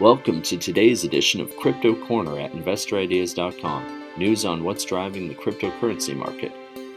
Welcome to today's edition of Crypto Corner at InvestorIdeas.com. News on what's driving the cryptocurrency market.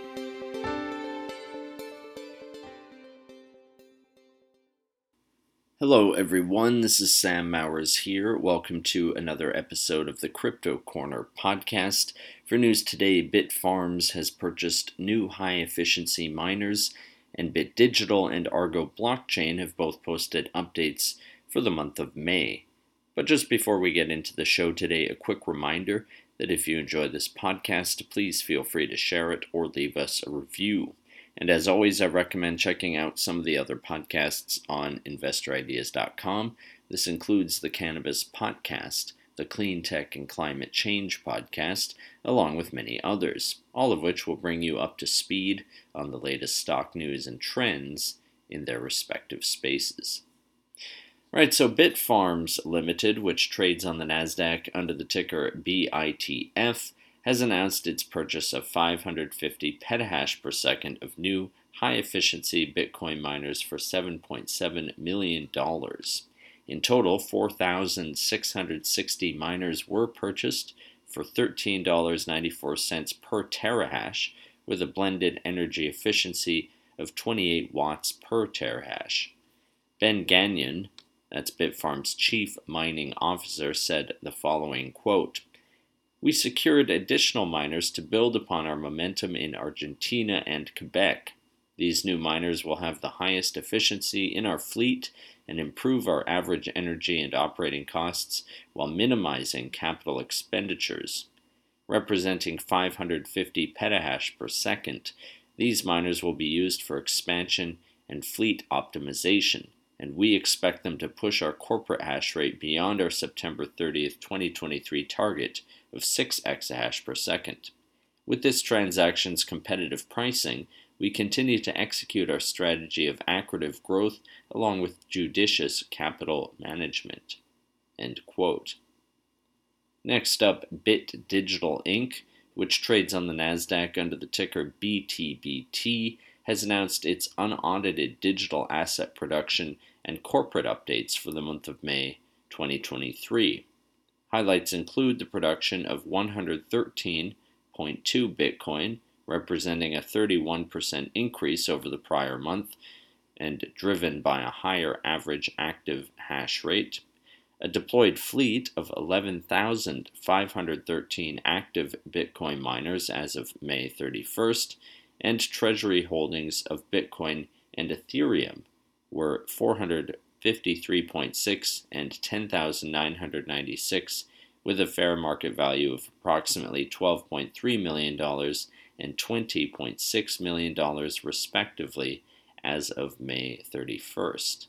Hello everyone, this is Sam Mowers here. Welcome to another episode of the Crypto Corner podcast. For news today, Bitfarms has purchased new high-efficiency miners, and BitDigital and Argo Blockchain have both posted updates for the month of May. But just before we get into the show today, a quick reminder that if you enjoy this podcast, please feel free to share it or leave us a review. And as always, I recommend checking out some of the other podcasts on InvestorIdeas.com. This includes the Cannabis Podcast, the Clean Tech and Climate Change Podcast, along with many others, all of which will bring you up to speed on the latest stock news and trends in their respective spaces. Right, so Bitfarms Limited, which trades on the Nasdaq under the ticker BITF, has announced its purchase of 550 petahash per second of new high-efficiency Bitcoin miners for $7.7 million. In total, 4,660 miners were purchased for $13.94 per terahash, with a blended energy efficiency of 28 watts per terahash. Ben Gagnon, that's Bitfarms' chief mining officer, said the following, quote, "We secured additional miners to build upon our momentum in Argentina and Quebec. These new miners will have the highest efficiency in our fleet and improve our average energy and operating costs while minimizing capital expenditures. Representing 550 petahash per second, these miners will be used for expansion and fleet optimization, and we expect them to push our corporate hash rate beyond our September 30th, 2023 target of 6 exahash per second. With this transaction's competitive pricing, we continue to execute our strategy of accretive growth along with judicious capital management." End quote. Next up, BitDigital Inc., which trades on the Nasdaq under the ticker BTBT, has announced its unaudited digital asset production and corporate updates for the month of May 2023. Highlights include the production of 113.2 Bitcoin, representing a 31% increase over the prior month and driven by a higher average active hash rate, a deployed fleet of 11,513 active Bitcoin miners as of May 31st, and treasury holdings of Bitcoin and Ethereum were 453.6 and 10,996, with a fair market value of approximately $12.3 million and $20.6 million respectively as of May 31st.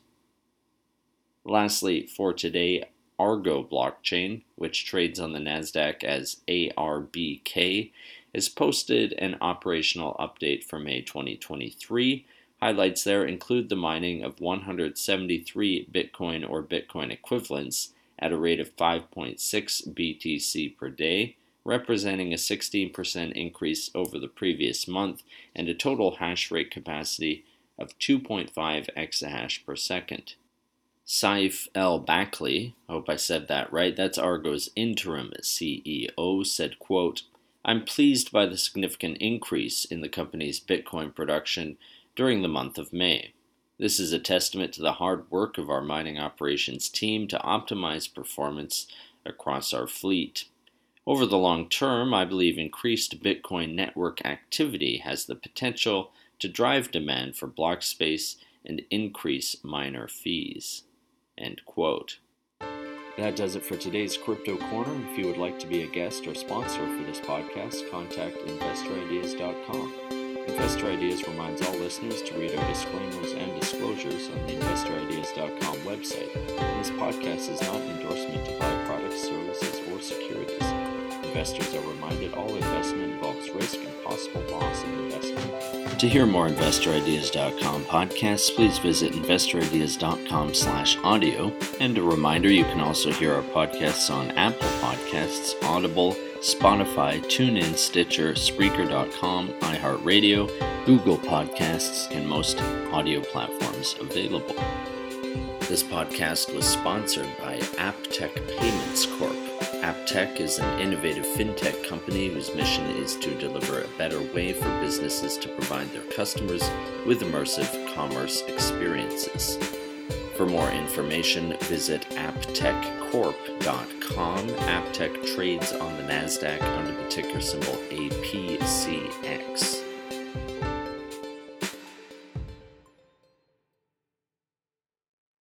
Lastly, for today, Argo Blockchain, which trades on the Nasdaq as ARBK, has posted an operational update for May 2023. Highlights there include the mining of 173 Bitcoin or Bitcoin equivalents at a rate of 5.6 BTC per day, representing a 16% increase over the previous month and a total hash rate capacity of 2.5 exahash per second. Saif El-Bakly, I hope I said that right, that's Argo's interim CEO, said, quote, "I'm pleased by the significant increase in the company's Bitcoin production during the month of May. This is a testament to the hard work of our mining operations team to optimize performance across our fleet. Over the long term, I believe increased Bitcoin network activity has the potential to drive demand for block space and increase miner fees." End quote. That does it for today's Crypto Corner. If you would like to be a guest or sponsor for this podcast, contact InvestorIdeas.com. Investor Ideas reminds all listeners to read our disclaimers and disclosures on the InvestorIdeas.com website. And this podcast is not an endorsement to buy products, services, or securities. Investors are reminded all investment involves risk and possible loss in investment. To hear more InvestorIdeas.com podcasts, please visit InvestorIdeas.com/audio. And a reminder, you can also hear our podcasts on Apple Podcasts, Audible, Spotify, TuneIn, Stitcher, Spreaker.com, iHeartRadio, Google Podcasts, and most audio platforms available. This podcast was sponsored by Aptech Payments Corp. Aptech is an innovative fintech company whose mission is to deliver a better way for businesses to provide their customers with immersive commerce experiences. For more information, visit aptechcorp.com. Aptech trades on the NASDAQ under the ticker symbol AP.